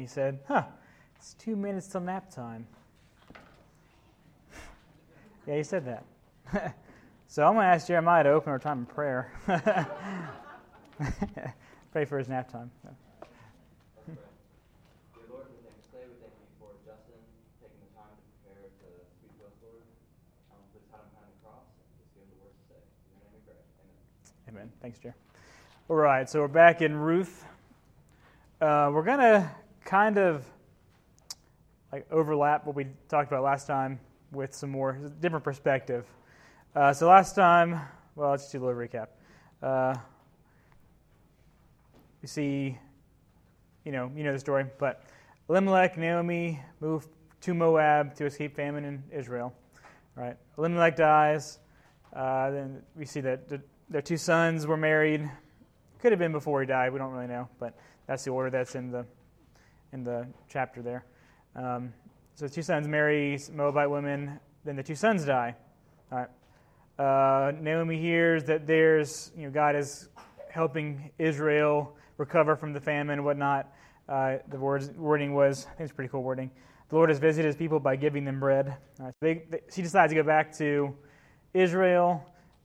said, it's 2 minutes till nap time. Yeah, he said that. So I'm going to ask Jeremiah to open our time in prayer. Pray for his nap time. Dear Lord, we thank you today. We thank you for Justin taking the time to prepare to speak to us, Lord. Please hide him behind the cross and just give him the words to say. In your name we pray. Amen. Amen. Thanks, Jer. All right, so we're back in Ruth. We're going to kind of overlap what we talked about last time with some more different perspective. So last time, well, let's do a little recap. We see, you know the story, but Elimelech, Naomi moved to Moab to escape famine in Israel. Right? Elimelech dies. Then we see that their 2 sons were married. Could have been before he died. We don't really know, but that's the order that's in the chapter there. So the 2 sons marry Moabite women. Then the 2 sons die. All right. Naomi hears that God is helping Israel recover from the famine and whatnot. The wording was, I think it's pretty cool wording. The Lord has visited his people by giving them bread. She decides to go back to Israel.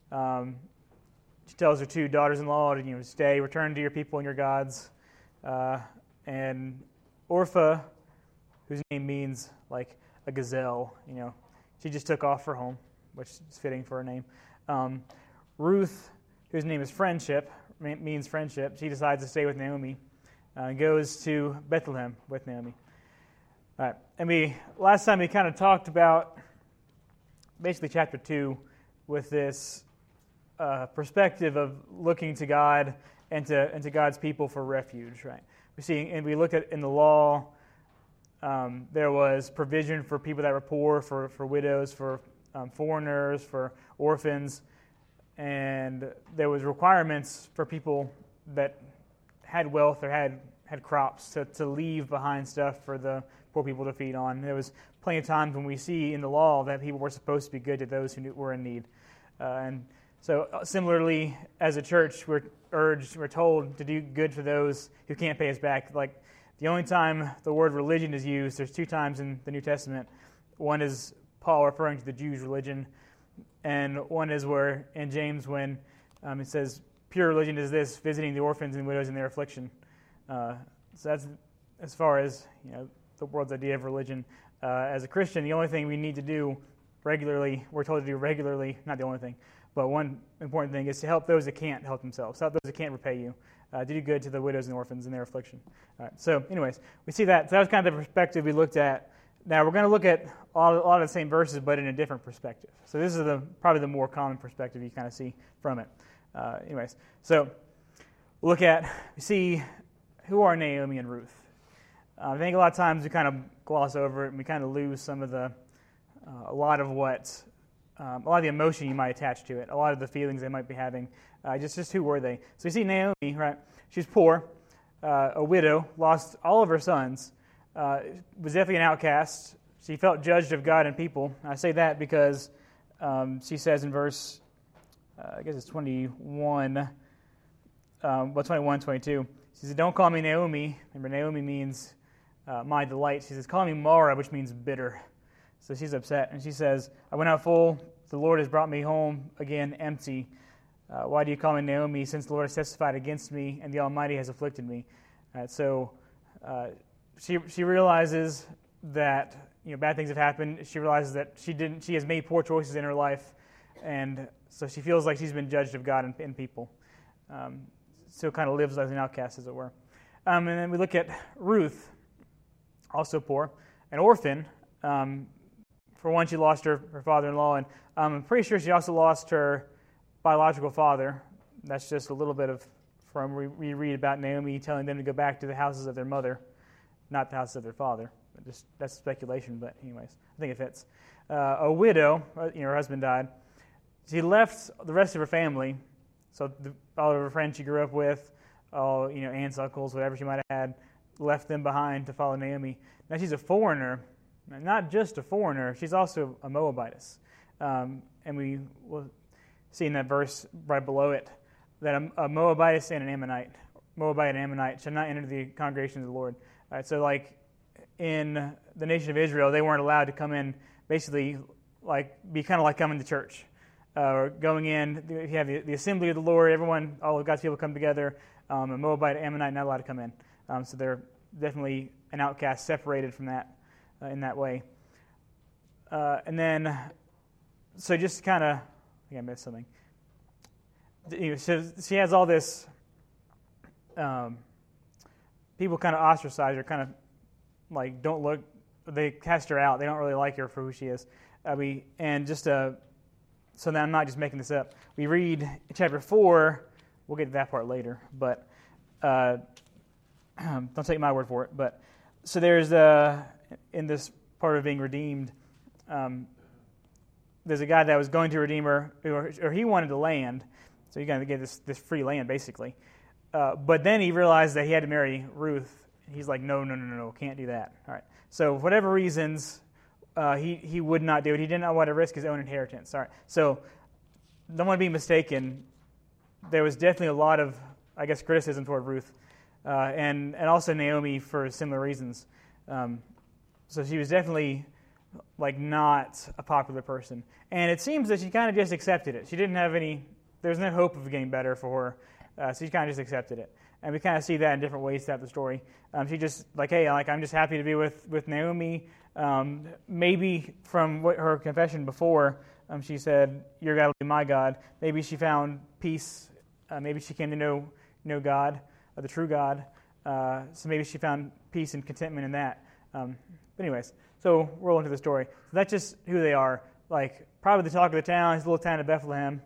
She tells her 2 daughters-in-law to stay, return to your people and your gods. And Orpah, whose name means like a gazelle, she just took off for home, which is fitting for her name. Ruth, whose name is Friendship, means friendship. She decides to stay with Naomi and goes to Bethlehem with Naomi. All right, and last time we kind of talked about basically chapter 2 with this perspective of looking to God and to God's people for refuge. Right? We looked at in the law. There was provision for people that were poor, for widows, for foreigners, for orphans, and there was requirements for people that had wealth or had crops to leave behind stuff for the poor people to feed on. There was plenty of times when we see in the law that people were supposed to be good to those who were in need. And so similarly, as a church, we're told to do good for those who can't pay us back. Like the only time the word religion is used, there's 2 times in the New Testament. One is Paul referring to the Jews' religion, and one is where in James when it says, pure religion is this, visiting the orphans and widows in their affliction. So that's as far as the world's idea of religion. As a Christian, the only thing we need to do regularly, we're told to do regularly, not the only thing, but one important thing is to help those that can't help themselves, help those that can't repay you, to do good to the widows and orphans in their affliction. All right, so anyways, we see that. So that was kind of the perspective we looked at. Now we're going to look at a lot of the same verses, but in a different perspective. So this is probably the more common perspective you kind of see from it. Anyways, so we see who are Naomi and Ruth. I think a lot of times we kind of gloss over it and we kind of lose some of a lot of the emotion you might attach to it, a lot of the feelings they might be having. Just who were they? So you see Naomi, right? She's poor, a widow, lost all of her sons, was definitely an outcast. She felt judged of God and people. I say that because she says in verse, I guess it's 21, 21, 22. She says, don't call me Naomi. Remember, Naomi means my delight. She says, call me Mara, which means bitter. So she's upset. And she says, I went out full. The Lord has brought me home again empty. Why do you call me Naomi, since the Lord has testified against me and the Almighty has afflicted me? So she realizes that bad things have happened. She realizes that she has made poor choices in her life, and so she feels like she's been judged of God and people. So kind of lives as an outcast, as it were. And then we look at Ruth, also poor, an orphan. For one, she lost her father-in-law, and I'm pretty sure she also lost her biological father. That's just a little bit of from we read about Naomi telling them to go back to the houses of their mother, not the houses of their father. That's speculation, but anyways, I think it fits. A widow, her husband died. She left the rest of her family, so all of her friends she grew up with, all aunts, uncles, whatever she might have had, left them behind to follow Naomi. Now she's a foreigner, not just a foreigner, she's also a Moabitess. And we will see in that verse right below it that a Moabitess and an Ammonite, Moabite and Ammonite, shall not enter the congregation of the Lord. All right, so like in the nation of Israel, they weren't allowed to come in, basically like be kind of like coming to church. Or going in, you have the assembly of the Lord, everyone, all of God's people come together. A Moabite, Ammonite, not allowed to come in. So they're definitely an outcast, separated from that in that way. And then, so just kind of, I think I missed something. So she has all this, people kind of ostracize her, kind of like don't look, they cast her out. They don't really like her for who she is. So now I'm not just making this up. We read in chapter 4, we'll get to that part later, but don't take my word for it. But so there's, in this part of being redeemed, there's a guy that was going to redeem her, or he wanted the land, so he got to get this free land, basically. But then he realized that he had to marry Ruth. He's like, no, can't do that. All right. So for whatever reasons, he would not do it. He did not want to risk his own inheritance. All right. So don't want to be mistaken. There was definitely a lot of, I guess, criticism toward Ruth, and also Naomi for similar reasons. So she was definitely like not a popular person. And it seems that she kind of just accepted it. She didn't have there was no hope of getting better for her. So she kind of just accepted it. And we kind of see that in different ways throughout the story. She just like, hey, like I'm just happy to be with Naomi. Maybe from what her confession before, she said, "Your God will be my God." Maybe she found peace. Maybe she came to know God, the true God. So maybe she found peace and contentment in that. But anyways, so roll into the story. So that's just who they are. Like probably the talk of the town. It's a little town of Bethlehem.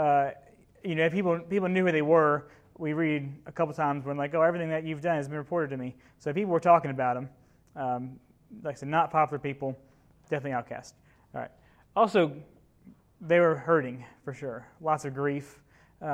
People knew who they were. We read a couple times when like, oh, everything that you've done has been reported to me. So people were talking about them. Like I said, not popular people, definitely outcast. All right. Also, they were hurting for sure. Lots of grief.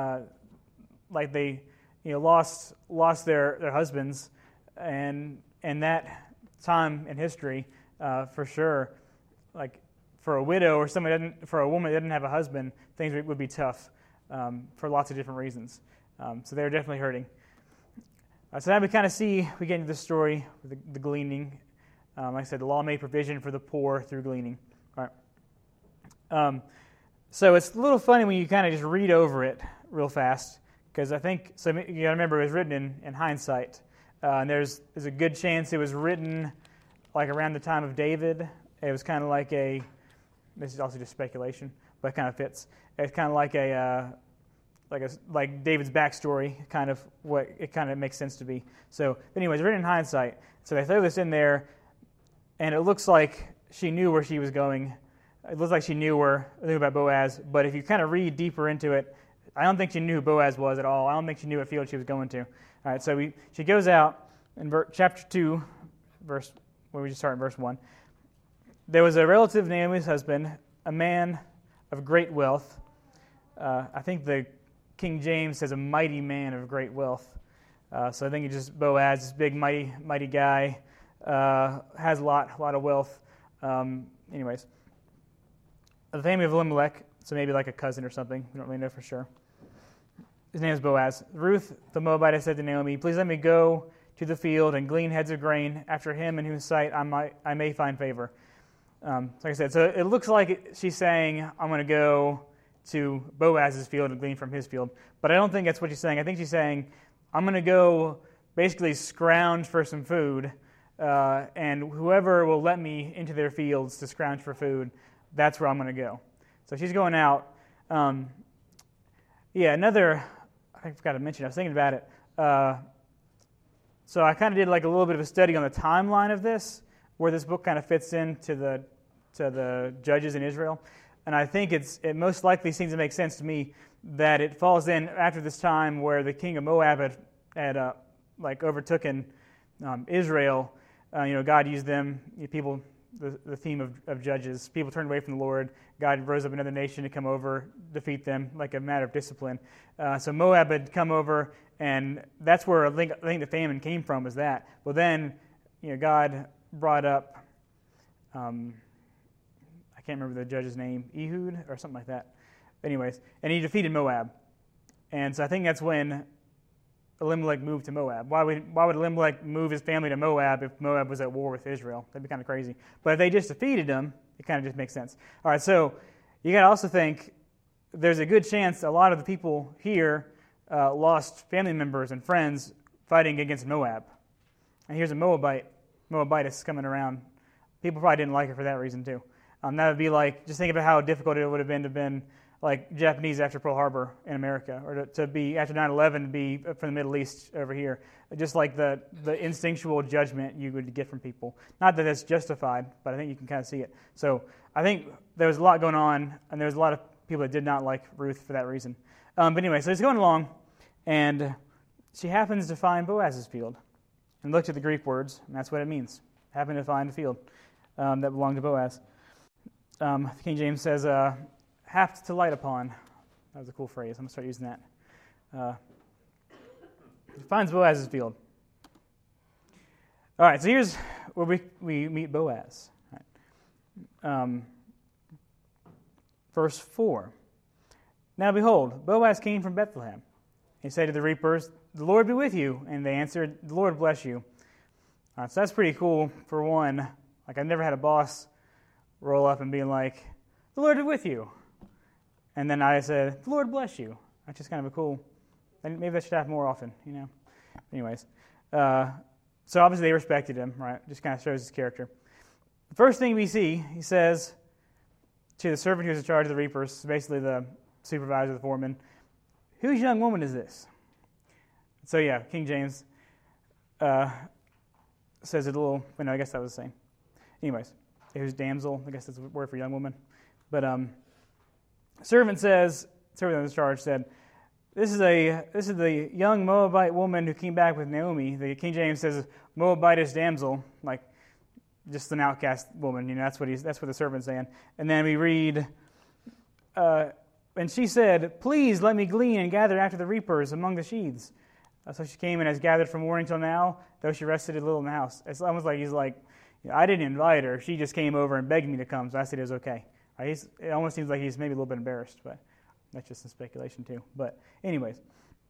Like they, lost their husbands, and that time in history, for sure, like for a widow or for a woman that didn't have a husband, things would be tough for lots of different reasons. So they were definitely hurting. So now we kind of we get into the story with the gleaning. Like I said, the law made provision for the poor through gleaning. All right. So it's a little funny when you kind of just read over it real fast, because I think, so you got to remember it was written in hindsight. And there's a good chance it was written like around the time of David. It was kind of like this is also just speculation, but it kind of fits. It's kind of like David's backstory, kind of what it kind of makes sense to be. So anyways, written in hindsight. So they throw this in there, and it looks like she knew where she was going. It looks like she knew about Boaz, but if you kind of read deeper into it, I don't think she knew who Boaz was at all. I don't think she knew what field she was going to. All right, so she goes out in chapter 2, where we just start in verse 1. There was a relative of Naomi's husband, a man of great wealth. I think the King James says a mighty man of great wealth. So I think it's just Boaz, this big, mighty guy, has a lot of wealth. Anyways, the family of Elimelech, so maybe like a cousin or something. We don't really know for sure. His name is Boaz. Ruth the Moabite said to Naomi, "Please let me go to the field and glean heads of grain after him in whose sight I may find favor." Like I said, so it looks like she's saying, "I'm going to go to Boaz's field and glean from his field." But I don't think that's what she's saying. I think she's saying, "I'm going to go basically scrounge for some food, and whoever will let me into their fields to scrounge for food, that's where I'm going to go." So she's going out. I forgot to mention, I was thinking about it. So I kind of did like a little bit of a study on the timeline of this, where this book kind of fits into the judges in Israel. And I think it most likely seems to make sense to me that it falls in after this time where the king of Moab had overtaken Israel. God used them, people, the theme of Judges. People turned away from the Lord. God rose up another nation to come over, defeat them, like a matter of discipline. So Moab had come over, and that's where I think the famine came from, was that. Well, then, God brought up, I can't remember the judge's name, Ehud or something like that. Anyways, and he defeated Moab. And so I think that's when Elimelech move to Moab? Why would Elimelech move his family to Moab if Moab was at war with Israel? That'd be kind of crazy. But if they just defeated them, it kind of just makes sense. All right, so you got to also think there's a good chance a lot of the people here lost family members and friends fighting against Moab. And here's a Moabitess coming around. People probably didn't like her for that reason too. That would be like, just think about how difficult it would have been to have been like Japanese after Pearl Harbor in America, or to be after 9/11 to be from the Middle East over here. Just like the instinctual judgment you would get from people. Not that it's justified, but I think you can kind of see it. So I think there was a lot going on, and there was a lot of people that did not like Ruth for that reason. But anyway, so it's going along, and she happens to find Boaz's field, and looked at the Greek words, and that's what it means. Happened to find a field that belonged to Boaz. King James says, "happed to light upon." That was a cool phrase. I'm going to start using that. He finds Boaz's field. All right, so here's where we meet Boaz. All right. Verse 4. "Now behold, Boaz came from Bethlehem. He said to the reapers, 'The Lord be with you.' And they answered, 'The Lord bless you.'" All right, so that's pretty cool for one. Like, I've never had a boss roll up and be like, "The Lord be with you." And then I said, "The Lord bless you." That's just kind of a cool, and maybe that should happen more often, you know. Anyways, so obviously they respected him, right? Just kind of shows his character. The first thing we see, he says to the servant who's in charge of the reapers, basically the supervisor, the foreman, "Whose young woman is this?" So yeah, King James says it a little, well, no, I guess that was the same. Anyways, whose damsel, I guess that's the word for young woman. But servant in charge said, This is the young Moabite woman who came back with Naomi. The King James says Moabitess damsel, like just an outcast woman. You know, that's what the servant's saying. And then we read, and she said, "Please let me glean and gather after the reapers among the sheaves." So she came and has gathered from morning till now, though she rested a little in the house. It's almost like he's like, I didn't invite her. She just came over and begged me to come, so I said it was okay. Right? It almost seems like he's maybe a little bit embarrassed, but that's just some speculation too. But anyways,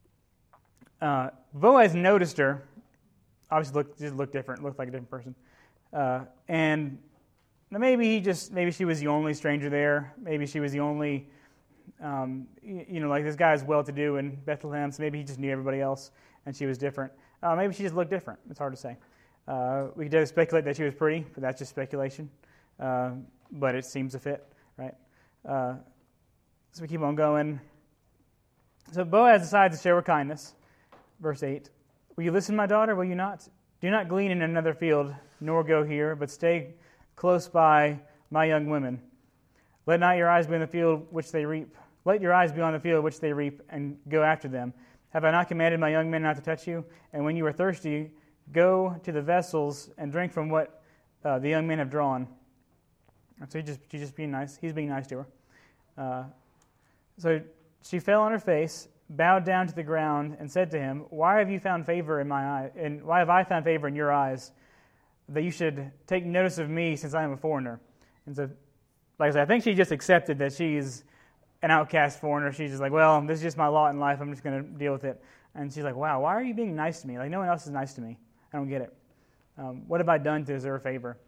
Boaz noticed her. Obviously, looked different. Looked like a different person. And maybe she was the only stranger there. Maybe she was the only, like this guy's well-to-do in Bethlehem, so maybe he just knew everybody else, and she was different. Maybe she just looked different. It's hard to say. We could speculate that she was pretty, but that's just speculation. But it seems to fit, right? So we keep on going. So Boaz decides to show her kindness. Verse 8. "Will you listen, my daughter? Will you not? Do not glean in another field, nor go here, but stay close by my young women. Let not your eyes be on the field which they reap. Let your eyes be on the field which they reap, and go after them. Have I not commanded my young men not to touch you? And when you are thirsty, go to the vessels and drink from what the young men have drawn." So she's just being nice. He's being nice to her. So she fell on her face, bowed down to the ground, and said to him, "Why have you found favor in my eye? And why have I found favor in your eyes, that you should take notice of me, since I am a foreigner?" And so, like I said, I think she just accepted that she's an outcast foreigner. She's just like, well, this is just my lot in life. I'm just going to deal with it. And she's like, wow, why are you being nice to me? Like, no one else is nice to me. I don't get it. What have I done to deserve favor?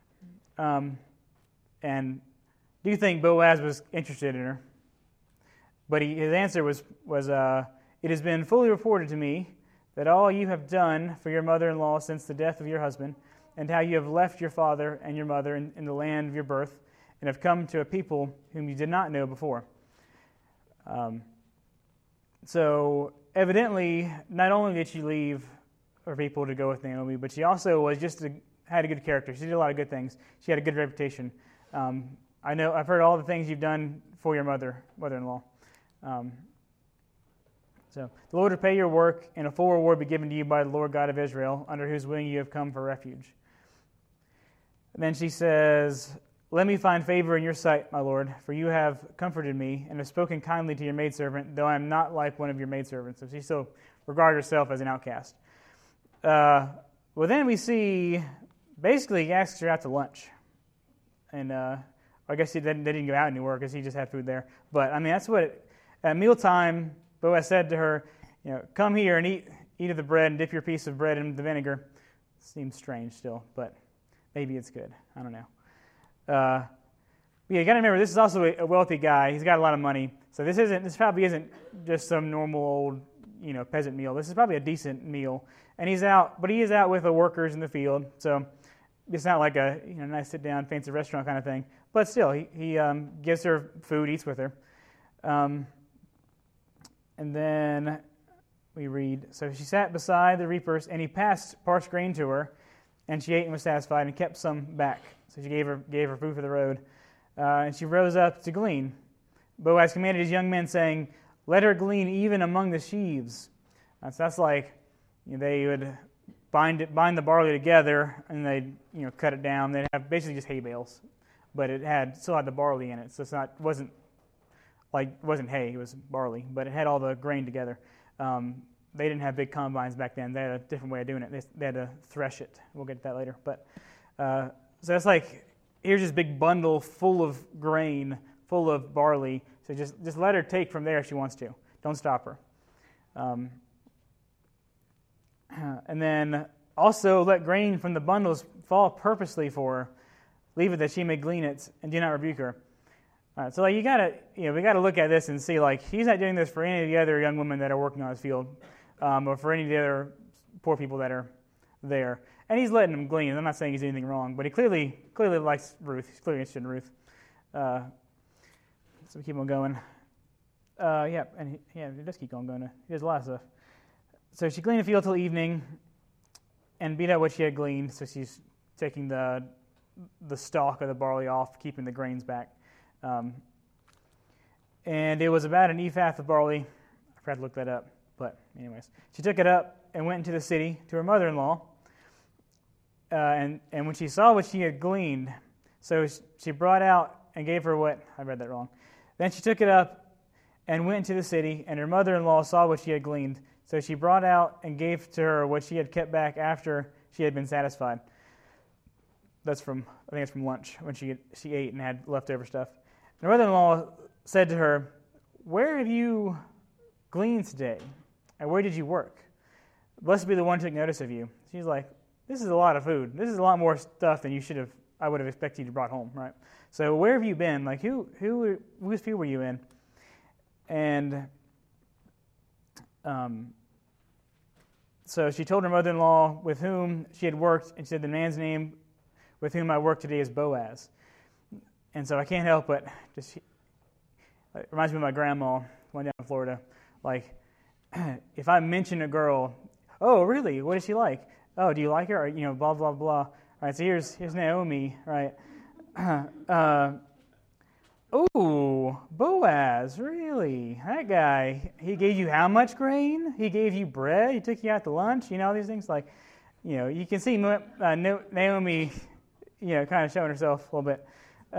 And do you think Boaz was interested in her? But his answer was, "It has been fully reported to me that all you have done for your mother-in-law since the death of your husband, and how you have left your father and your mother in the land of your birth, and have come to a people whom you did not know before." So evidently, not only did she leave her people to go with Naomi, but she also was had a good character. She did a lot of good things. She had a good reputation. I've heard all the things you've done for your mother-in-law. So the Lord will pay your work, and a full reward be given to you by the Lord God of Israel, under whose wing you have come for refuge. And then she says, "Let me find favor in your sight, my Lord, for you have comforted me, and have spoken kindly to your maidservant, though I am not like one of your maidservants." So she still regarded herself as an outcast. Well, then we see, basically, he asks her out to lunch. And I guess they didn't go out anywhere because he just had food there. But, I mean, that's what, at mealtime, Boaz said to her, "Come here and eat eat of the bread and dip your piece of bread in the vinegar. Seems strange still, but maybe it's good. I don't know. You got to remember, this is also a wealthy guy. He's got a lot of money, so this probably isn't just some normal old peasant meal. This is probably a decent meal, and he is out with the workers in the field. So it's not like a nice sit down fancy restaurant kind of thing, but still he gives her food, eats with her, and then we read, so she sat beside the reapers, and he passed parched grain to her, and she ate and was satisfied, and kept some back. So she gave her food for the road, and she rose up to glean. Boaz commanded his young men, saying, "Let her glean even among the sheaves." So that's like they would bind the barley together, and they'd cut it down. They'd have basically just hay bales, but it still had the barley in it, so it wasn't hay, it was barley, but it had all the grain together. They didn't have big combines back then. They had a different way of doing it. They had to thresh it. We'll get to that later. But so it's like, here's this big bundle full of grain, full of barley. So just let her take from there if she wants to. Don't stop her. And then also let grain from the bundles fall purposely for her. Leave it that she may glean it, and do not rebuke her. All right, so we gotta look at this and see, he's not doing this for any of the other young women that are working on his field, or for any of the other poor people that are there. And he's letting them glean. I'm not saying he's doing anything wrong, but he clearly likes Ruth. He's clearly interested in Ruth. So we keep on going. He does keep on going. He does a lot of stuff. So she gleaned the field till evening, and beat out what she had gleaned. So she's taking the stalk of the barley off, keeping the grains back. And it was about an ephah of barley. I forgot to look that up, but anyways, she took it up and went into the city to her mother-in-law. And when she saw what she had gleaned, so she brought out and gave her what? I read that wrong. Then she took it up and went into the city, and her mother-in-law saw what she had gleaned. So she brought out and gave to her what she had kept back after she had been satisfied. I think it's from lunch when she ate and had leftover stuff. And her mother-in-law said to her, "Where have you gleaned today? And where did you work? Blessed be the one who took notice of you." She's like, "This is a lot of food. This is a lot more stuff than I would have expected you to brought home, right? So where have you been? Whose field were you in?" And so she told her mother-in-law with whom she had worked, and she said, "The man's name with whom I work today is Boaz." And so I can't help but it reminds me of my grandma, one down in Florida. If I mention a girl, "Oh, really? What is she like? Oh, do you like her?" Or, blah, blah, blah. All right, so here's Naomi, right? "Oh, Boaz, really? That guy, he gave you how much grain? He gave you bread? He took you out to lunch?" All these things. You can see Naomi, kind of showing herself a little bit.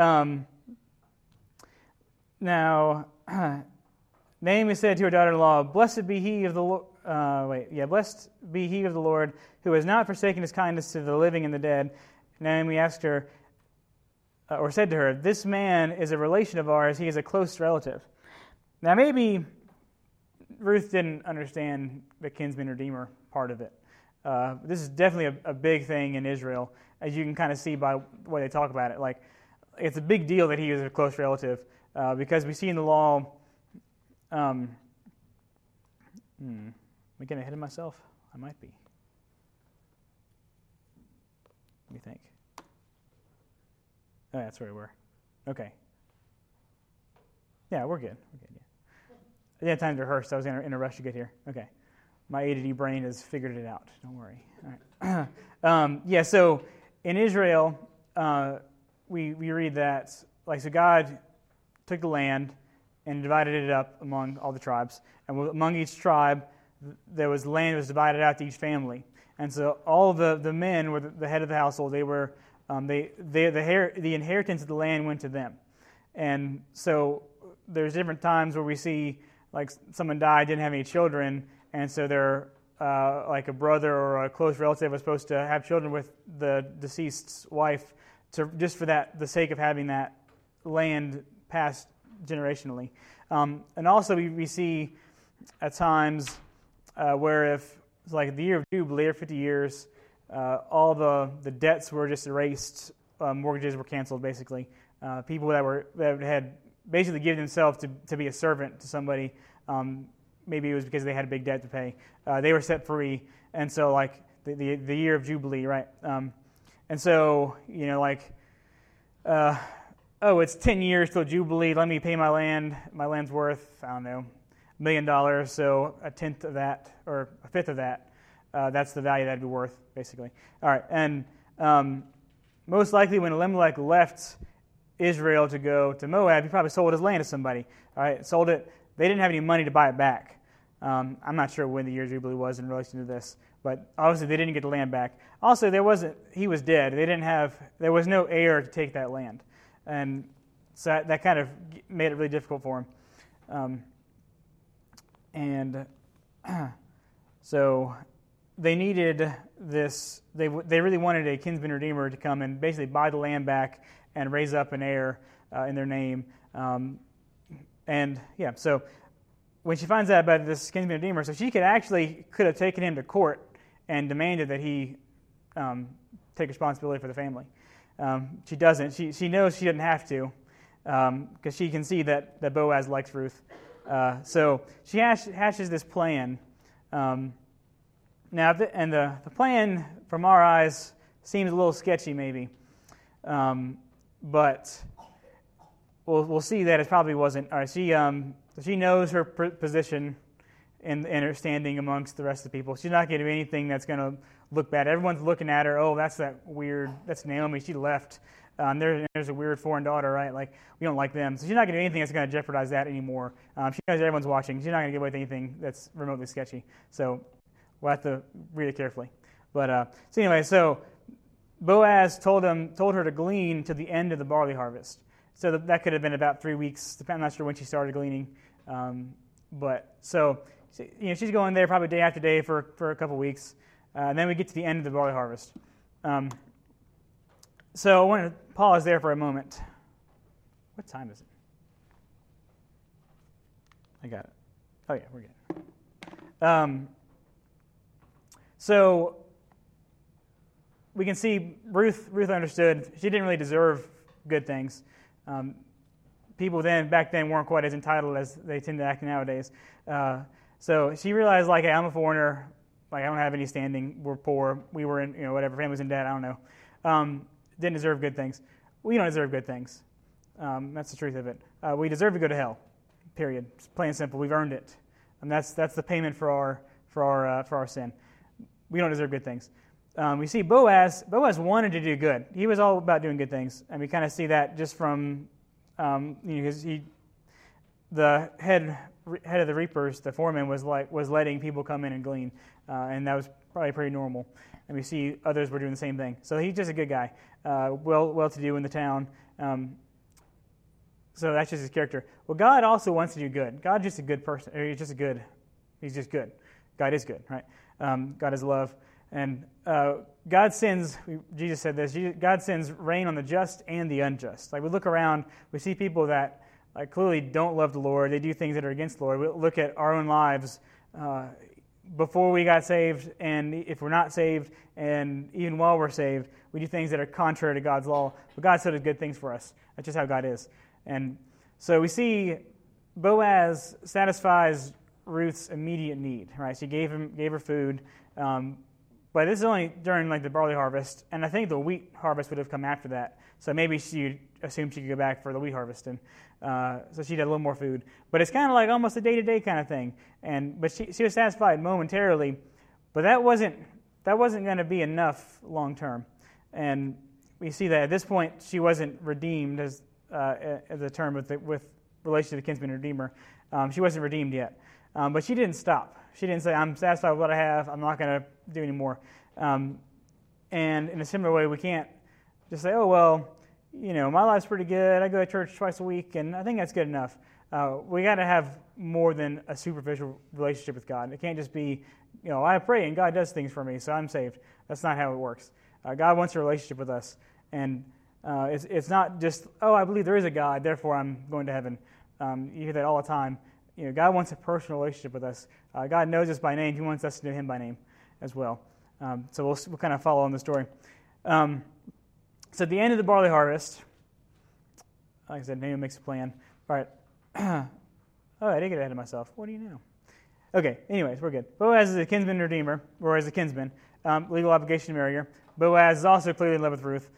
Now, Naomi said to her daughter-in-law, "Blessed be he of the Lord." Blessed be he of the Lord, who has not forsaken his kindness to the living and the dead. Naomi asked her, or said to her, "This man is a relation of ours. He is a close relative." Now, maybe Ruth didn't understand the kinsman redeemer part of it. This is definitely a big thing in Israel, as you can kind of see by the way they talk about it. It's a big deal that he is a close relative, because we see in the law. Am I getting ahead of myself? I might be. Let me think. Oh, that's where we were. Okay. Yeah, we're good. Yeah. I didn't have time to rehearse, so I was in a rush to get here. Okay. My ADD brain has figured it out. Don't worry. All right. So in Israel, we read that, so God took the land and divided it up among all the tribes. And among each tribe, land was divided out to each family. And so all the men were the head of the household. They were the inheritance of the land went to them. And so there's different times where we see someone died, didn't have any children, and so they're a brother or a close relative was supposed to have children with the deceased's wife, just for the sake of having that land passed generationally. And also we see at times where if so like the year of Jubilee, or 50 years, all the debts were just erased. Mortgages were canceled, basically. People that had basically given themselves to be a servant to somebody, maybe it was because they had a big debt to pay, they were set free. And so like the year of Jubilee, right? And so, like, it's 10 years till Jubilee, let me pay my land. My land's worth, I don't know, $1 million, so a tenth of that, or a fifth of that, that's the value that'd be worth, basically. All right, and most likely when Elimelech left Israel to go to Moab, he probably sold his land to somebody. All right, sold it. They didn't have any money to buy it back. I'm not sure when the year of Jubilee was in relation to this, but obviously they didn't get the land back. Also, he was dead. There was no heir to take that land. And so that kind of made it really difficult for him. So they needed this. They really wanted a kinsman redeemer to come and basically buy the land back and raise up an heir in their name. So when she finds out about this kinsman redeemer, so she could have taken him to court and demanded that he take responsibility for the family. She doesn't. She knows she doesn't have to because she can see that Boaz likes Ruth. So she hashes this plan. Now, the plan from our eyes seems a little sketchy, maybe, but we'll see that it probably wasn't. All right, she knows her position and her standing amongst the rest of the people. She's not going to do anything that's going to look bad. Everyone's looking at her. Oh, that's Naomi. She left. There's a weird foreign daughter, right? Like, we don't like them. So she's not going to do anything that's going to jeopardize that anymore. She knows everyone's watching. She's not going to get away with anything that's remotely sketchy. So we'll have to read it carefully. But so Boaz told her to glean to the end of the barley harvest. So that could have been about 3 weeks. I'm not sure when she started gleaning. She's going there probably day after day for a couple weeks. And then we get to the end of the barley harvest. So I want to pause there for a moment. What time is it? I got it. Oh, yeah, we're good. So we can see Ruth understood she didn't really deserve good things. People back then weren't quite as entitled as they tend to act nowadays. So she realized, like, hey, I'm a foreigner. Like, I don't have any standing. We're poor. We were in, whatever, family's in debt. I don't know. Didn't deserve good things. We don't deserve good things. That's the truth of it. We deserve to go to hell. Period. It's plain and simple. We've earned it, and that's the payment for our sin. We don't deserve good things. We see Boaz wanted to do good. He was all about doing good things, and we kind of see that just from the head of the reapers, the foreman, was letting people come in and glean, and that was probably pretty normal. And we see others were doing the same thing. So he's just a good guy, well-to-do in the town. So that's just his character. Well, God also wants to do good. God's just a good person. He's just good. God is good, right? God is love. And God sends, Jesus said this, God sends rain on the just and the unjust. Like, we look around, we see people that clearly don't love the Lord. They do things that are against the Lord. We look at our own lives before we got saved, and if we're not saved, and even while we're saved, we do things that are contrary to God's law. But God still does good things for us. That's just how God is. And so we see Boaz satisfies Ruth's immediate need. Right? She gave her food. But this is only during the barley harvest, and I think the wheat harvest would have come after that. So maybe she assumed she could go back for the wheat harvest, and so she'd have a little more food. But it's kind of like almost a day-to-day kind of thing. But she was satisfied momentarily, but that wasn't going to be enough long term. And we see that at this point she wasn't redeemed, as the term with relation to the kinsman redeemer. She wasn't redeemed yet, but she didn't stop. She didn't say, I'm satisfied with what I have, I'm not going to do any more. And in a similar way, we can't just say, oh, well, my life's pretty good, I go to church twice a week, and I think that's good enough. We got to have more than a superficial relationship with God. It can't just be, I pray and God does things for me, so I'm saved. That's not how it works. God wants a relationship with us. And it's not just, I believe there is a God, therefore I'm going to heaven. You hear that all the time. God wants a personal relationship with us. God knows us by name. He wants us to know Him by name. as well. So we'll kind of follow on the story. So at the end of the barley harvest, like I said, Naomi makes a plan. All right. Oh, I did get ahead of myself. What do you know? Okay, anyways, we're good. Boaz is a kinsman redeemer, or as a kinsman, legal obligation to marry her. Boaz is also clearly in love with Ruth.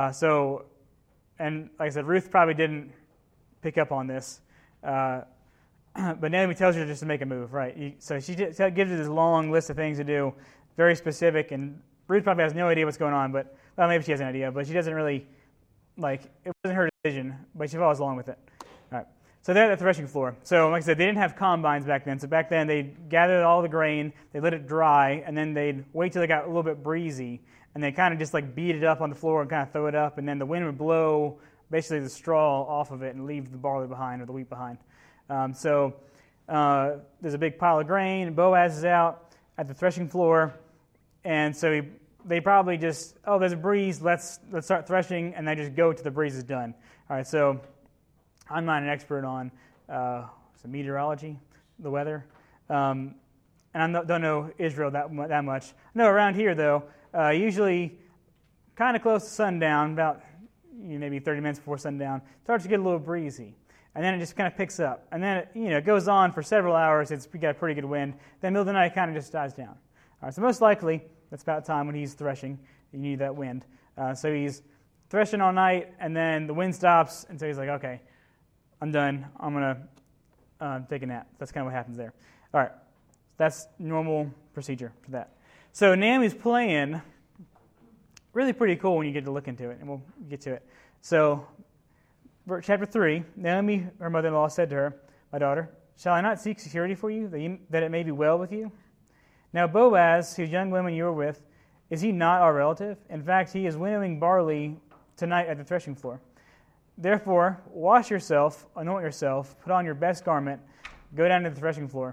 And like I said, Ruth probably didn't pick up on this. But Naomi tells her just to make a move, right? So she gives her this long list of things to do, very specific, and Ruth probably has no idea what's going on, but, well, maybe she has an idea, but she doesn't really, it wasn't her decision, but she follows along with it. All right. So they're at the threshing floor. So like I said, they didn't have combines back then. So back then they'd gather all the grain, they'd let it dry, and then they'd wait till it got a little bit breezy, and they kind of just beat it up on the floor and kind of throw it up, and then the wind would blow basically the straw off of it and leave the barley behind or the wheat behind. So there's a big pile of grain, and Boaz is out at the threshing floor, and so they probably just, there's a breeze, let's start threshing, and they just go till the breeze is done. All right, so I'm not an expert on meteorology, the weather, and I don't know Israel that much. I know around here, though, usually kind of close to sundown, about maybe 30 minutes before sundown, it starts to get a little breezy. And then it just kind of picks up. And then it goes on for several hours. It's got a pretty good wind. Then middle of the night, it kind of just dies down. All right, so most likely, that's about time when he's threshing. You need that wind. So he's threshing all night, and then the wind stops, and so he's like, okay, I'm done. I'm going to take a nap. That's kind of what happens there. All right, that's normal procedure for that. So Naomi's plan, really pretty cool when you get to look into it, and we'll get to it. So chapter 3, Naomi, her mother-in-law, said to her, my daughter, shall I not seek security for you, that it may be well with you? Now Boaz, whose young women you are with, is he not our relative? In fact, he is winnowing barley tonight at the threshing floor. Therefore, wash yourself, anoint yourself, put on your best garment, go down to the threshing floor.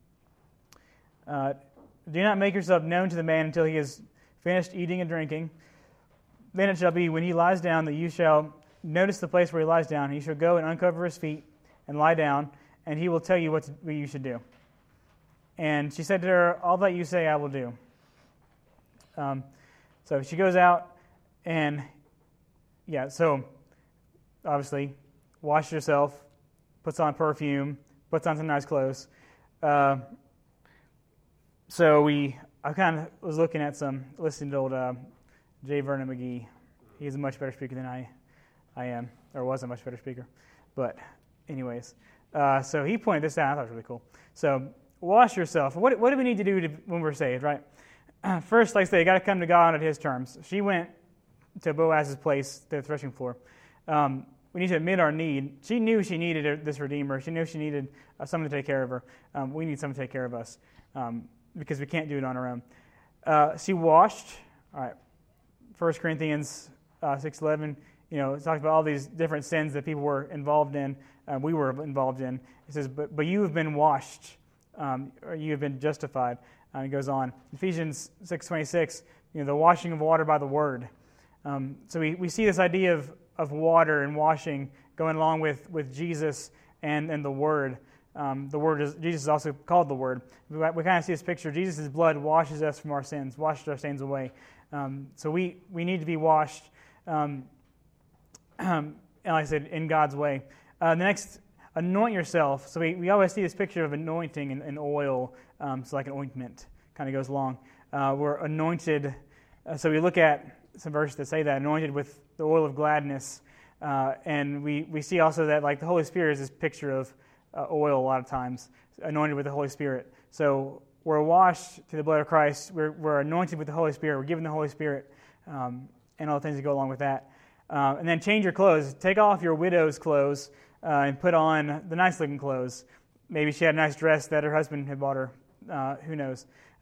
Do not make yourself known to the man until he has finished eating and drinking. Then it shall be, when he lies down, that you shall notice the place where he lies down, and you shall go and uncover his feet and lie down, and he will tell you what you should do. And she said to her, all that you say I will do. So she goes out, and so obviously washes herself, puts on perfume, puts on some nice clothes. I kind of was listening to old J. Vernon McGee. He's a much better speaker than I am, or was a much better speaker. But anyways, so he pointed this out. I thought it was really cool. So wash yourself. What do we need to do when we're saved, right? First, like I say, you got to come to God at his terms. She went to Boaz's place, the threshing floor. We need to admit our need. She knew she needed this Redeemer. She knew she needed someone to take care of her. We need someone to take care of us because we can't do it on our own. She washed. All right. 1 Corinthians 6:11, it talks about all these different sins that people were involved in. We were involved in. It says, but you have been washed, or you have been justified. It goes on. Ephesians 6:26, the washing of water by the word. So we see this idea of water and washing going along with Jesus and the Word. Jesus is also called the Word. We kind of see this picture. Jesus' blood washes us from our sins, washes our sins away. So we need to be washed, and like I said, in God's way. The next, anoint yourself. So we always see this picture of anointing and oil, so like an ointment kind of goes along. We're anointed. So we look at some verses that say that, anointed with the oil of gladness. And we see also that the Holy Spirit is this picture of oil a lot of times, anointed with the Holy Spirit. So we're washed through the blood of Christ. We're anointed with the Holy Spirit. We're given the Holy Spirit and all the things that go along with that. And then change your clothes. Take off your widow's clothes and put on the nice-looking clothes. Maybe she had a nice dress that her husband had bought her. Who knows?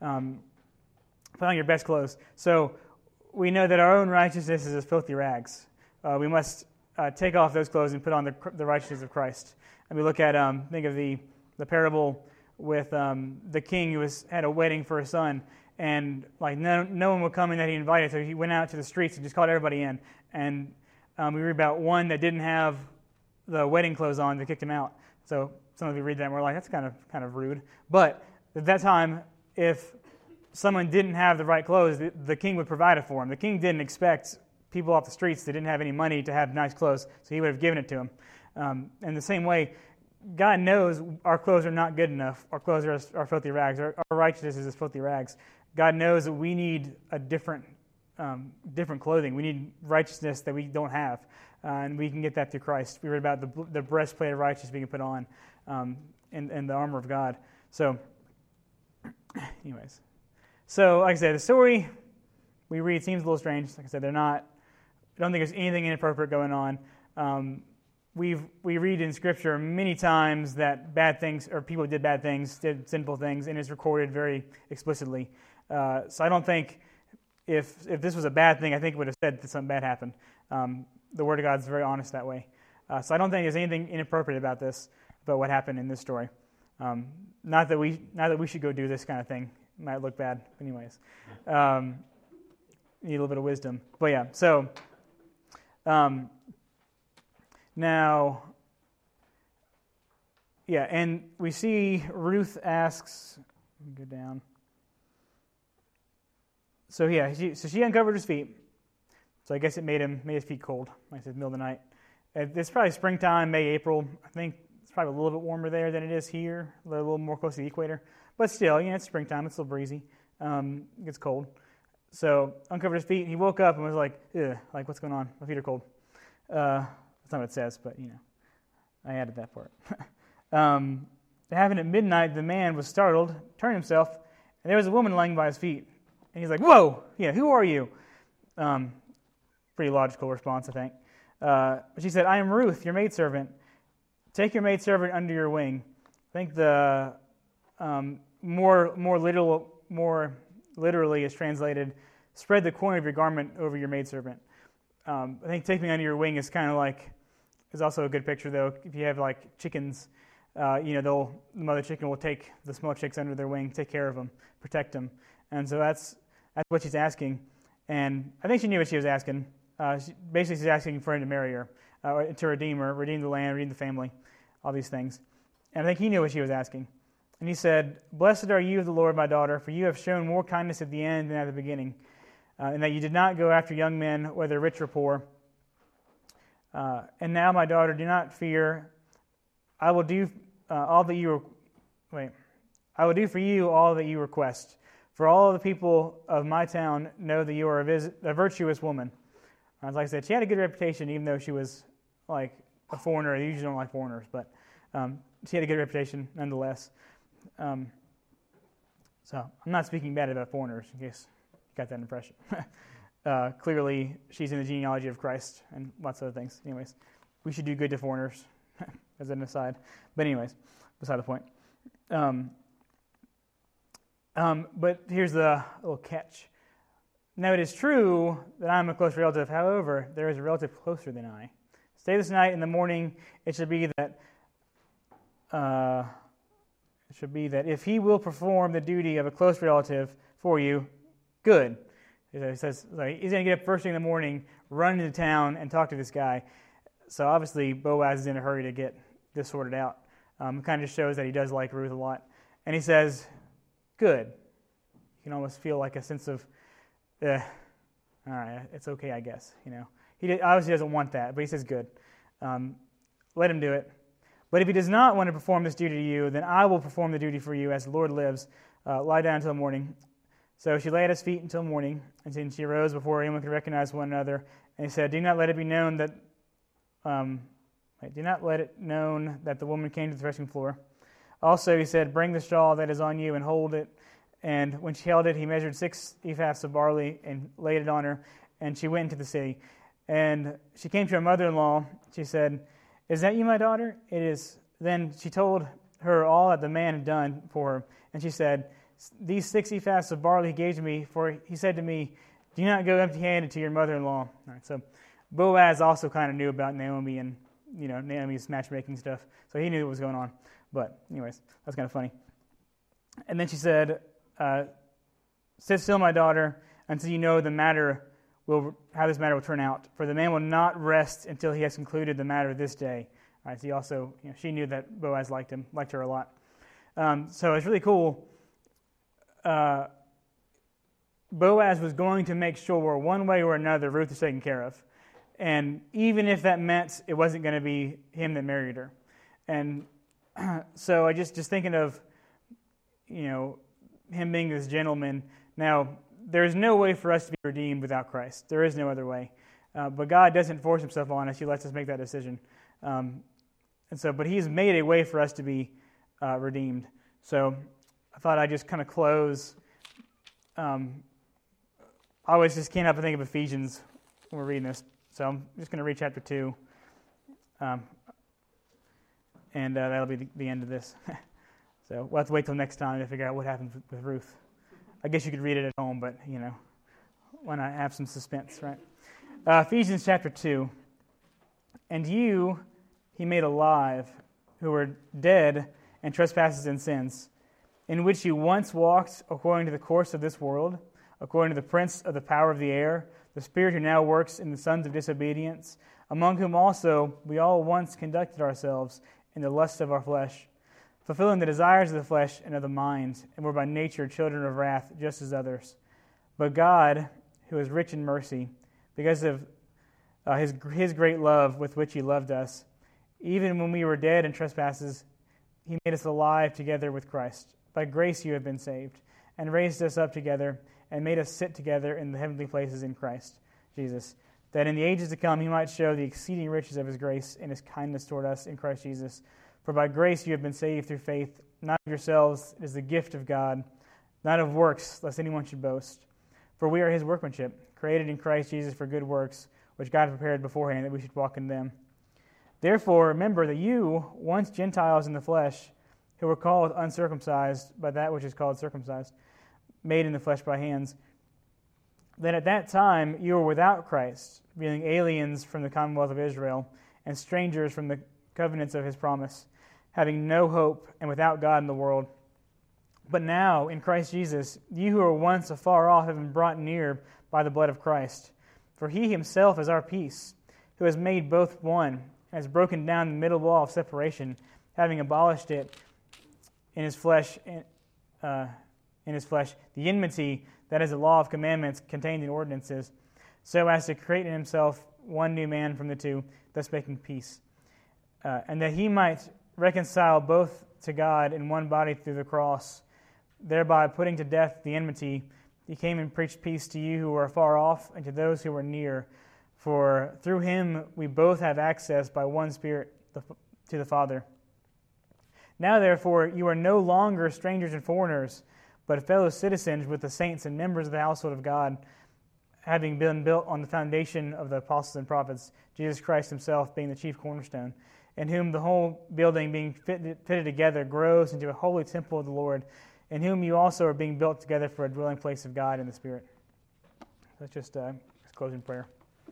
Put on your best clothes. So we know that our own righteousness is as filthy rags. We must take off those clothes and put on the righteousness of Christ. And we look at, think of the parable with the king who had a wedding for his son, and no one would come in that he invited, so he went out to the streets and just called everybody in. And we read about one that didn't have the wedding clothes on, they kicked him out. So some of you read that and we're like, that's kind of rude. But at that time, if someone didn't have the right clothes, the king would provide it for him. The king didn't expect people off the streets that didn't have any money to have nice clothes, so he would have given it to them. In the same way, God knows our clothes are not good enough. Our clothes are filthy rags. Our righteousness is filthy rags. God knows that we need a different clothing. We need righteousness that we don't have, and we can get that through Christ. We read about the breastplate of righteousness being put on, and the armor of God. So, anyways, like I said, the story we read seems a little strange. Like I said, I don't think there's anything inappropriate going on. We read in Scripture many times that bad things, or people did bad things, did sinful things, and it's recorded very explicitly. So I don't think if this was a bad thing, I think it would have said that something bad happened. The Word of God is very honest that way. So I don't think there's anything inappropriate about what happened in this story. Not that we should go do this kind of thing. It might look bad, anyways. Need a little bit of wisdom. But yeah, so now, yeah, and we see Ruth asks, go down. So yeah, she uncovered his feet. So I guess it made his feet cold. Like I said, middle of the night. It's probably springtime, May, April. I think it's probably a little bit warmer there than it is here, a little more close to the equator. But still, it's springtime. It's a little breezy. It gets cold. So uncovered his feet. And he woke up and was like, ugh, like what's going on? My feet are cold. That's not what it says, but I added that part. It happened at midnight. The man was startled, turned himself, and there was a woman lying by his feet. And he's like, "Whoa, yeah, who are you?" Pretty logical response, I think. But she said, "I am Ruth, your maidservant. Take your maidservant under your wing." I think the more literally is translated, "Spread the corner of your garment over your maidservant." I think "take me under your wing" is kind of like, is also a good picture though. If you have like chickens, the mother chicken will take the small chicks under their wing, take care of them, protect them, and so that's what she's asking. And I think she knew what she was asking. Basically, she's asking for him to marry her, to redeem her, redeem the land, redeem the family, all these things. And I think he knew what she was asking. And he said, "Blessed are you of the Lord, my daughter, for you have shown more kindness at the end than at the beginning, and that you did not go after young men, whether rich or poor. And now, my daughter, do not fear. I will do all that you I will do for you all that you request. For all the people of my town know that you are a virtuous woman." Like I said, she had a good reputation, even though she was like a foreigner. They usually don't like foreigners, but she had a good reputation nonetheless. So I'm not speaking bad about foreigners, in case you got that impression. Clearly, she's in the genealogy of Christ and lots of other things. Anyways, we should do good to foreigners, as an aside. But anyways, beside the point. But here's the little catch. Now it is true that I am a close relative. However, there is a relative closer than I. Stay this night. In the morning, it should be that if he will perform the duty of a close relative for you, good. He says he's going to get up first thing in the morning, run into town, and talk to this guy. So obviously, Boaz is in a hurry to get this sorted out. It kind of just shows that he does like Ruth a lot. And he says, "Good." You can almost feel like a sense of, all right, it's okay, I guess. He obviously doesn't want that, but he says, "Good." Let him do it. "But if he does not want to perform this duty to you, then I will perform the duty for you, as the Lord lives. Lie down until the morning." So she lay at his feet until morning, and then she arose before anyone could recognize one another. And he said, "Do not let it be known that the woman came to the threshing floor." Also, he said, "Bring the shawl that is on you and hold it." And when she held it, he measured 6 ephahs of barley and laid it on her, and she went into the city. And she came to her mother-in-law. She said, "Is that you, my daughter?" "It is." Then she told her all that the man had done for her. And she said, "These 6 ephahs of barley he gave to me, for he said to me, 'Do not go empty-handed to your mother-in-law.'" All right, so Boaz also kind of knew about Naomi and Naomi's matchmaking stuff, so he knew what was going on. But anyways, that's kind of funny. And then she said, "Sit still, my daughter, until you know how this matter will turn out. For the man will not rest until he has concluded the matter this day." All right, so he also, she knew that Boaz liked her a lot. So it's really cool. Boaz was going to make sure one way or another Ruth is taken care of. And even if that meant it wasn't going to be him that married her. And so I just thinking of, him being this gentleman. Now, there's no way for us to be redeemed without Christ. There is no other way. But God doesn't force himself on us. He lets us make that decision. But he's made a way for us to be redeemed. So I thought I'd just kind of close. I always just can't help but think of Ephesians when we're reading this. So I'm just going to read chapter 2. And that'll be the end of this. So we'll have to wait till next time to figure out what happened with Ruth. I guess you could read it at home, but, why not have some suspense, right? Ephesians chapter 2. And you he made alive, who were dead in trespasses and sins, in which you once walked according to the course of this world, according to the prince of the power of the air, the spirit who now works in the sons of disobedience, among whom also we all once conducted ourselves in the lust of our flesh, fulfilling the desires of the flesh and of the mind, and were by nature children of wrath, just as others. But God, who is rich in mercy, because of his great love with which he loved us, even when we were dead in trespasses, he made us alive together with Christ. By grace you have been saved, and raised us up together, and made us sit together in the heavenly places in Christ Jesus, that in the ages to come he might show the exceeding riches of his grace and his kindness toward us in Christ Jesus. For by grace you have been saved through faith, not of yourselves, it is the gift of God, not of works, lest anyone should boast. For we are his workmanship, created in Christ Jesus for good works, which God prepared beforehand that we should walk in them. Therefore remember that you, once Gentiles in the flesh, who were called uncircumcised by that which is called circumcised, made in the flesh by hands, that at that time you were without Christ, being aliens from the commonwealth of Israel, and strangers from the covenants of his promise, having no hope and without God in the world. But now, in Christ Jesus, you who were once afar off have been brought near by the blood of Christ. For he himself is our peace, who has made both one, and has broken down the middle wall of separation, having abolished it in his flesh, the enmity, that is the law of commandments contained in ordinances, so as to create in himself one new man from the two, thus making peace, and that he might reconcile both to God in one body through the cross, thereby putting to death the enmity. He came and preached peace to you who were far off and to those who were near. For through him we both have access by one Spirit to the Father. Now therefore you are no longer strangers and foreigners, but fellow citizens with the saints and members of the household of God, having been built on the foundation of the apostles and prophets, Jesus Christ himself being the chief cornerstone, in whom the whole building being fitted together grows into a holy temple of the Lord, in whom you also are being built together for a dwelling place of God in the Spirit. Let's just close in prayer.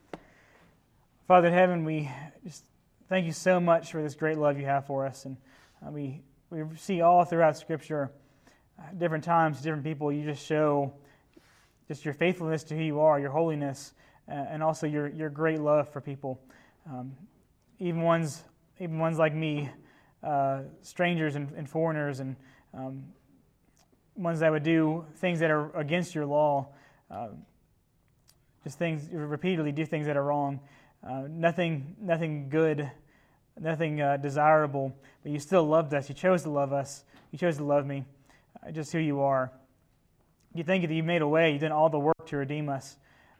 Father in heaven, we just thank you so much for this great love you have for us. And we see all throughout Scripture, different times, different people, you just show just your faithfulness to who you are, your holiness, and also your great love for people. Even ones like me, strangers and foreigners, and ones that would do things that are against your law, just things, repeatedly do things that are wrong. Nothing good, nothing desirable, but you still loved us. You chose to love us. You chose to love me, just who you are. You think that you made a way. You did all the work to redeem us.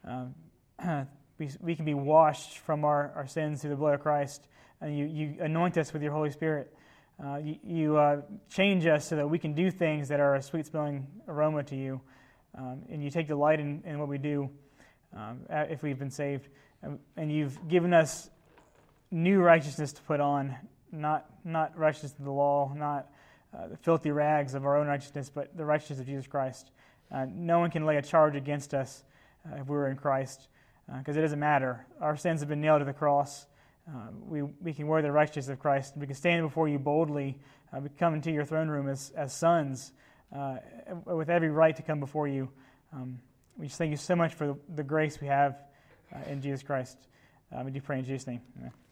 We can be washed from our sins through the blood of Christ, and you anoint us with your Holy Spirit. You change us so that we can do things that are a sweet-smelling aroma to you, and you take delight in what we do if we've been saved. And you've given us new righteousness to put on, not righteousness of the law, not the filthy rags of our own righteousness, but the righteousness of Jesus Christ. No one can lay a charge against us if we're in Christ, because it doesn't matter. Our sins have been nailed to the cross. We can wear the righteousness of Christ. We can stand before you boldly. We come into your throne room as sons, with every right to come before you. We just thank you so much for the grace we have in Jesus Christ. We do pray in Jesus' name. Amen.